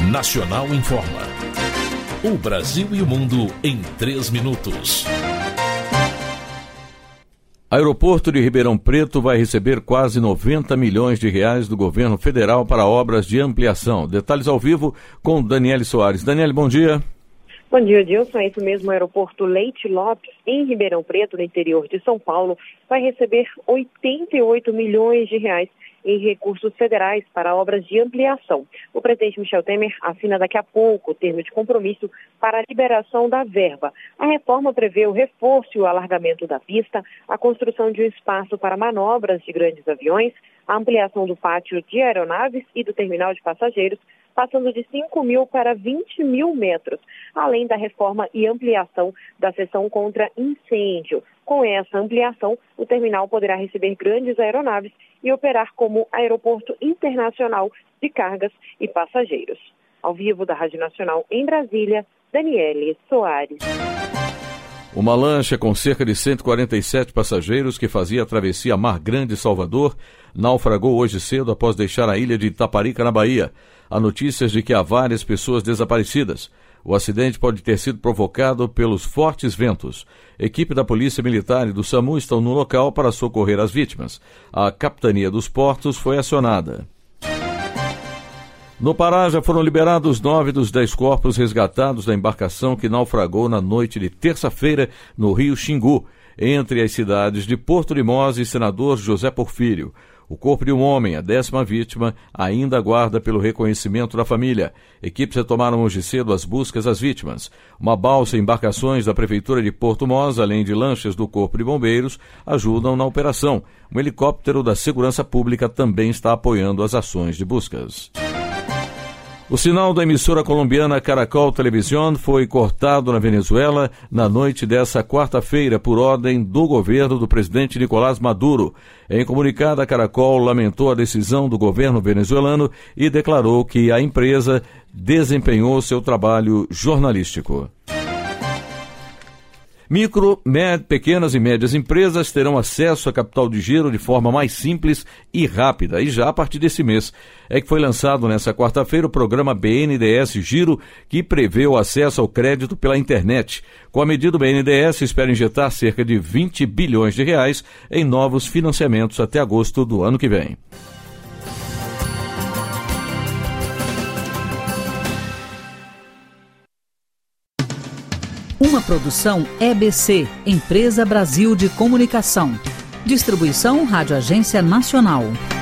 Nacional Informa. O Brasil e o mundo em 3 minutos. Aeroporto de Ribeirão Preto vai receber quase 90 milhões de reais do governo federal para obras de ampliação. Detalhes ao vivo com Daniele Soares. Daniele, bom dia. Bom dia, Dilson. É isso mesmo, o aeroporto Leite Lopes, em Ribeirão Preto, no interior de São Paulo, vai receber 88 milhões de reais em recursos federais para obras de ampliação. O presidente Michel Temer assina daqui a pouco o termo de compromisso para a liberação da verba. A reforma prevê o reforço e o alargamento da pista, a construção de um espaço para manobras de grandes aviões, a ampliação do pátio de aeronaves e do terminal de passageiros, passando de 5 mil para 20 mil metros, além da reforma e ampliação da seção contra incêndio. Com essa ampliação, o terminal poderá receber grandes aeronaves e operar como aeroporto internacional de cargas e passageiros. Ao vivo da Rádio Nacional em Brasília, Daniele Soares. Uma lancha com cerca de 147 passageiros que fazia a travessia Mar Grande-Salvador naufragou hoje cedo após deixar a ilha de Itaparica, na Bahia. Há notícias de que há várias pessoas desaparecidas. O acidente pode ter sido provocado pelos fortes ventos. Equipe da Polícia Militar e do SAMU estão no local para socorrer as vítimas. A Capitania dos Portos foi acionada. No Pará já foram liberados 9 dos 10 corpos resgatados da embarcação que naufragou na noite de terça-feira no rio Xingu, entre as cidades de Porto Limões e Senador José Porfírio. O corpo de um homem, a 10ª vítima, ainda aguarda pelo reconhecimento da família. Equipes retomaram hoje cedo as buscas às vítimas. Uma balsa e embarcações da Prefeitura de Porto Mós, além de lanchas do Corpo de Bombeiros, ajudam na operação. Um helicóptero da Segurança Pública também está apoiando as ações de buscas. O sinal da emissora colombiana Caracol Television foi cortado na Venezuela na noite dessa quarta-feira por ordem do governo do presidente Nicolás Maduro. Em comunicado, a Caracol lamentou a decisão do governo venezuelano e declarou que a empresa desempenhou seu trabalho jornalístico. Pequenas e médias empresas terão acesso a capital de giro de forma mais simples e rápida, e já a partir desse mês. É que foi lançado nesta quarta-feira o programa BNDES Giro, que prevê o acesso ao crédito pela internet. Com a medida, o BNDES espera injetar cerca de 20 bilhões de reais em novos financiamentos até agosto do ano que vem. Uma produção EBC, Empresa Brasil de Comunicação. Distribuição Rádio Agência Nacional.